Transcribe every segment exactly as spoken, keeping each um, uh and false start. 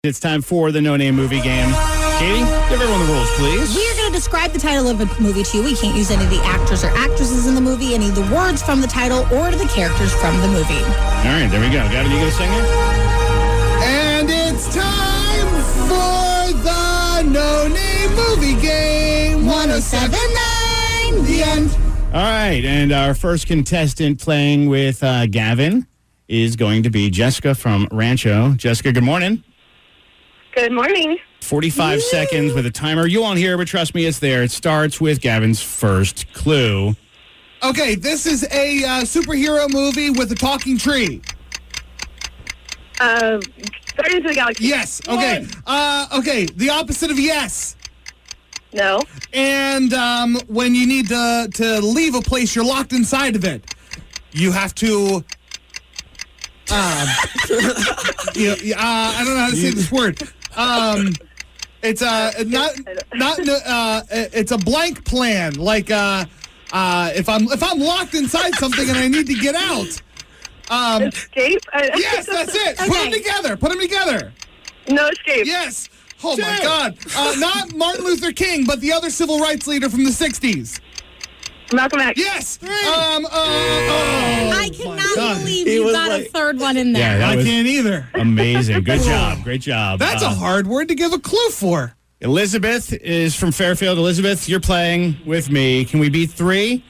It's time for the No Name Movie Game. Katie, give everyone the rules, please. We are going to describe the title of a movie to you. We can't use any of the actors or actresses in the movie, any of the words from the title, or the characters from the movie. All right, there we go. Gavin, you going to sing it? And it's time for the No Name Movie Game. one oh seven point nine, the end. All right, and our first contestant playing with uh, Gavin is going to be Jessica from Rancho. Jessica, good morning. Good morning. forty-five Woo! Seconds with a timer. You won't hear, but trust me, it's there. It starts with Gavin's first clue. Okay, this is a uh, superhero movie with a talking tree. Uh, Guardians of the Galaxy. Yes. Okay. Uh, okay. The opposite of yes. No. And um, when you need to to leave a place, you're locked inside of it. You have to. Um, you know, uh, I don't know how to say this word. Um, it's uh not not uh it's a blank plan. Like uh, uh if I'm if I'm locked inside something and I need to get out. Um, escape. Yes, that's it. Okay. Put them together. Put them together. No escape. Yes. Oh Two. my God. Uh, not Martin Luther King, but the other civil rights leader from the sixties. Malcolm X. Yes. Um. Uh, oh, I my cannot God. believe He you was got like- a third one in there. Yeah, that I was can't either. amazing. Good job. Great job. That's Uh, a hard word to give a clue for. Elizabeth is from Fairfield. Elizabeth, you're playing with me. Can we beat three?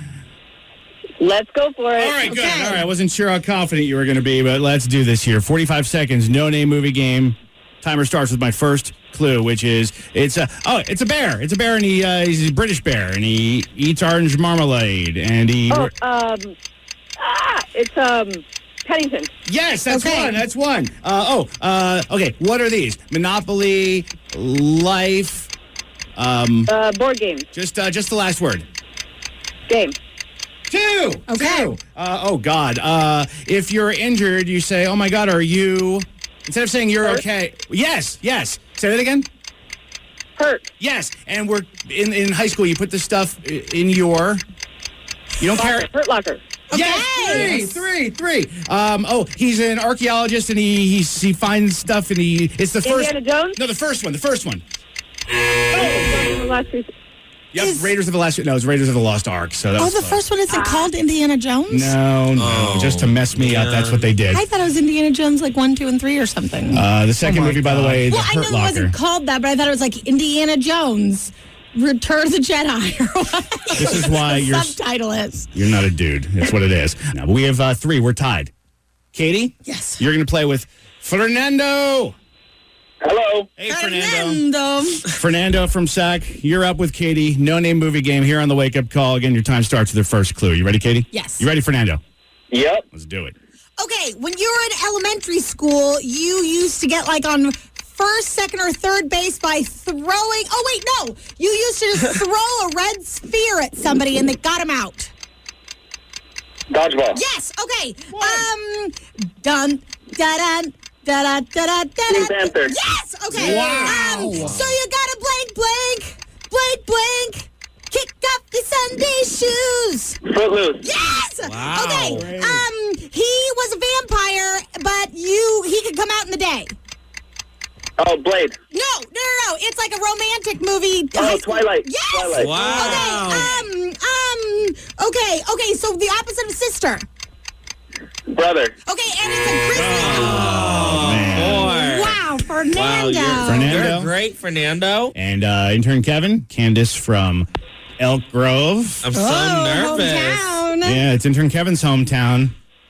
Let's go for it. All right, good. Okay. All right, I wasn't sure how confident you were going to be, but let's do this here. forty-five seconds, No Name Movie Game. Timer starts with my first clue, which is it's a oh, it's a bear. It's a bear, and he uh, he's a British bear, and he eats orange marmalade, and he. Oh, um, ah, it's um, Pennington. Yes, that's Okay. one. That's one. Uh, oh, uh, okay. What are these? Monopoly, Life. Um, Uh, board game. just uh, just the last word. Game. Two. Okay. Two. Uh, oh God. Uh, if you're injured, you say, "Oh my God, are you?" Instead of saying you're Hurt? okay. Yes. Yes. Say that again. Hurt. Yes. And we're in in high school. You put this stuff i- in your. You don't carry. Locker. Hurt locker. Yes, three, Yes. three, three. Um, oh, he's an archaeologist, and he he, he finds stuff, and he it's the first. Indiana Jones. No, the first one. The first one. Oh, the last two. Yep, Is- Raiders of the Last. No, it's Raiders of the Lost Ark. So that Oh, was the close. first one isn't called Indiana Jones? No, no, Oh, just to mess me up. That's what they did. I thought it was Indiana Jones like one, two, and three or something. Uh, the second Oh my movie, by the God. way, The well, I know Hurt it Locker. wasn't called that, but I thought it was like Indiana Jones, Return of the Jedi, or what? This is why the you're- subtitle is. You're not a dude. That's what it is. Now, we have uh, three. We're tied. Katie? Yes. You're going to play with Fernando. Hello. Hey, Fernando. Fernando. Fernando from S A C. You're up with Katie. No Name Movie Game here on the Wake Up Call. Again, your time starts with the first clue. You ready, Katie? Yes. You ready, Fernando? Yep. Let's do it. Okay, when you were in elementary school, you used to get like on first, second, or third base by throwing. Oh, wait, no. You used to just throw a red sphere at somebody and they got him out. Dodgeball. Yes, okay. Um, dun, da dun. Da da da da da. Pink Panther. Yes. Okay. Wow. Um, so you got a blank, blank, blank, blank. Kick off the Sunday shoes. Footloose. Yes. Wow. Okay. Great. Um, he was a vampire, but you he could come out in the day. Oh, Blade. No, no, no, no. It's like a romantic movie. Oh, High school- Twilight. Yes. Twilight. Wow. Okay. Um. Um. Okay. Okay. So the opposite of sister. Brother. Okay, and it's a Christmas. Oh, man. boy. Wow, Fernando. Wow, you're, Fernando. you're great, Fernando. And uh, intern Kevin, Candace from Elk Grove. I'm so Oh, nervous. hometown. Yeah, it's intern Kevin's hometown.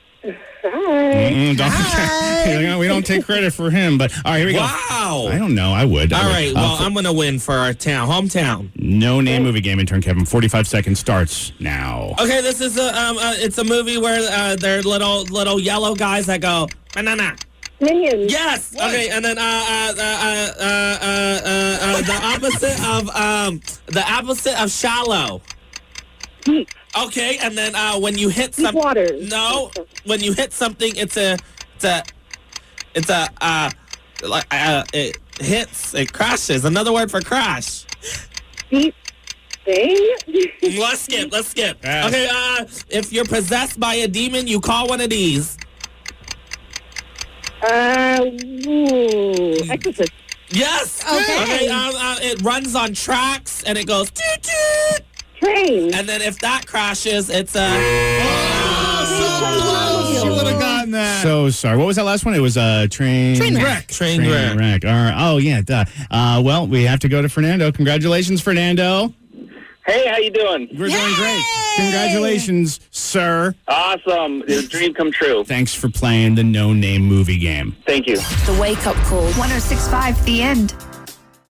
Mm-mm, don't, we don't take credit for him, but all right, here we go. Wow. I don't know. I would. I All would. right, Uh, well, for- I'm going to win for our town, hometown. No Name Movie Game, intern Kevin. forty-five seconds starts now. Okay, this is a um, uh, it's a movie where uh, they're little little yellow guys that go banana. Minions. Yes. Okay, and then uh, uh, uh, uh, uh, uh, uh, the opposite of um, the opposite of shallow. Deep. Okay, and then uh, when you hit Deep something, waters. no, when you hit something, it's a, it's a, it's a, uh, like uh, it hits, it crashes. Another word for crash. Deep thing. Let's skip. Let's skip. Pass. Okay. Uh, if you're possessed by a demon, you call one of these. Uh, ooh, Exorcist. Yes. Okay. um, uh, it runs on tracks and it goes toot toot. Train. And then if that crashes, it's a. Oh, she would have gotten that. So sorry. What was that last one? It was a uh, train Train wreck. wreck. Train, Train wreck. wreck. All right. Oh yeah. Duh. Uh, well, we have to go to Fernando. Congratulations, Fernando. Hey, how you doing? We're doing great. Yay! Congratulations, sir. Awesome. It's a dream come true. Thanks for playing the No Name Movie Game. Thank you. The Wake Up Call. one oh six point five The End.